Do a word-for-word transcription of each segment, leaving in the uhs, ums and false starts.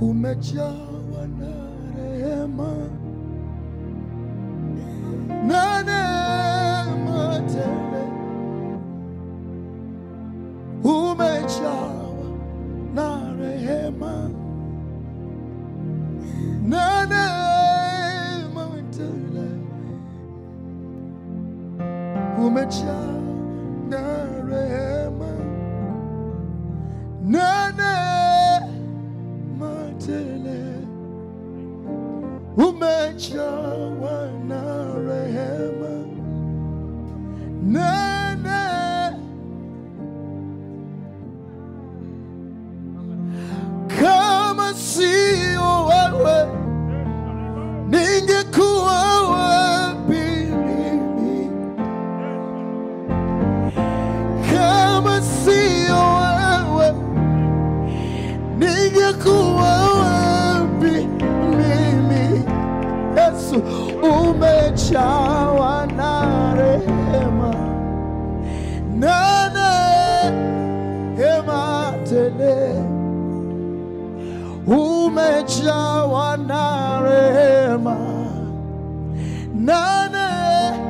umejawa na rehema na neema tele, umejawa na rehema na neema tele, umejawa na rehema na neema tele, umejawa na rehema na neema. Kama sio wewe ningekuwa wapi mimi? Kama sio wewe ningekuwa wapi mimi? Yesu, umejawa na rehema na neema tele, umejawa na rehema na neema.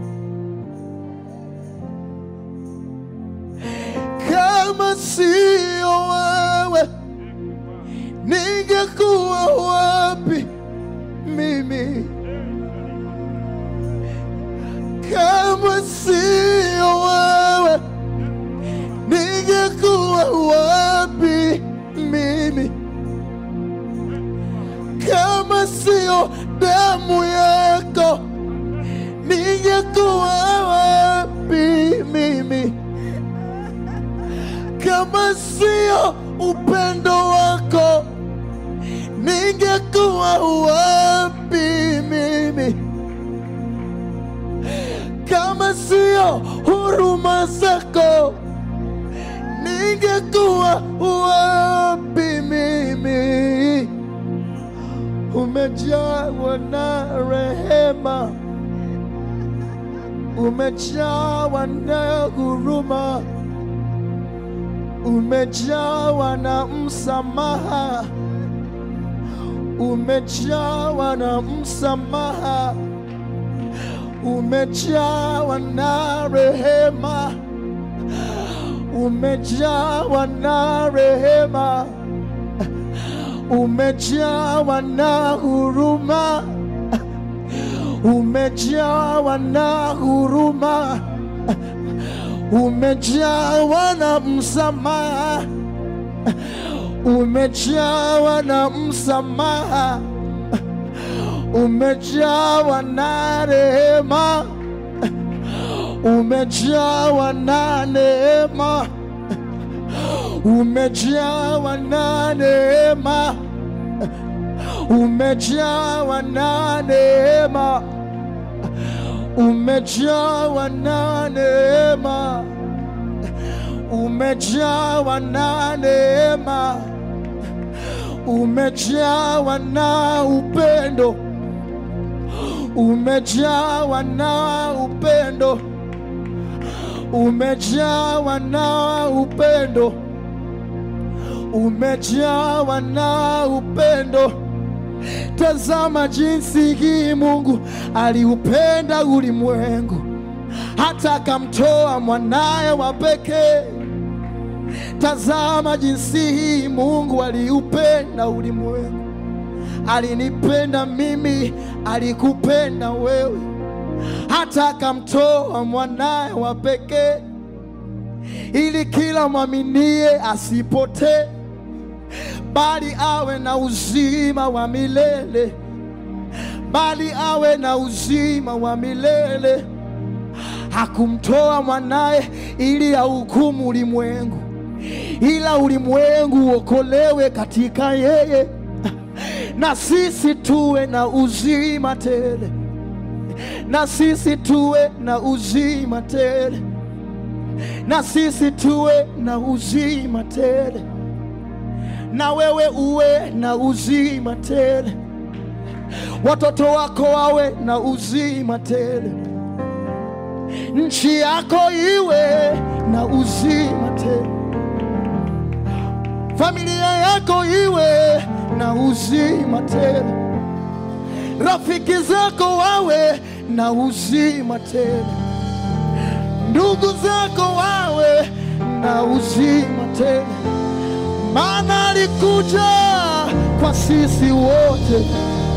Kama sio wewe ningekuwa wapi mimi? Kama sio wewe ningekuwa wapi mimi? Kama sio damu yako ningekuwa wapi mimi? Kama sio upendo wako ningekuwa wapi mimi? Kama sio huruma zako ningekuwa wapi mimi? Umejawa na rehema, umejawa na huruma, umejawa na msamaha, umejawa na msamaha, umejawa na rehema, umejawa na rehema, umejawa na huruma, umejawa na huruma, umejawa na msamaha, umejawa na msamaha, umejawa na rehema, umejawa na neema, umejawa na neema, umejawa na neema, umejawa na neema, umejawa na neema, umejawa na upendo, umejawa na upendo, umejawa na upendo, umejawa na upendo. Tazama jinsi hii Mungu aliupenda ulimwengu hata akamtoa mwanaye wa pekee. Tazama jinsi hii Mungu aliupenda ulimwengu. Alinipenda mimi, alikupenda wewe, hata akamtoa mwanaye wa pekee, ili kila mwaminie asipotee, bali awe na uzima wa milele, bali awe na uzima wa milele. Hakumtoa mwanaye ili ahukumu ulimwengu, ila ulimwengu uokolewe katika yeye, na sisi tuwe na uzima tele, na sisi tuwe na uzima tele, na sisi tuwe na uzima tele, na wewe uwe na uzima tele, watoto wako wawe na uzima tele, nchi yako iwe na uzima tele, familia yako iwe na uzima tele, rafiki zako wawe na uzima tele, ndugu zako wawe na uzima tele, maana alikuja kwa sisi wote.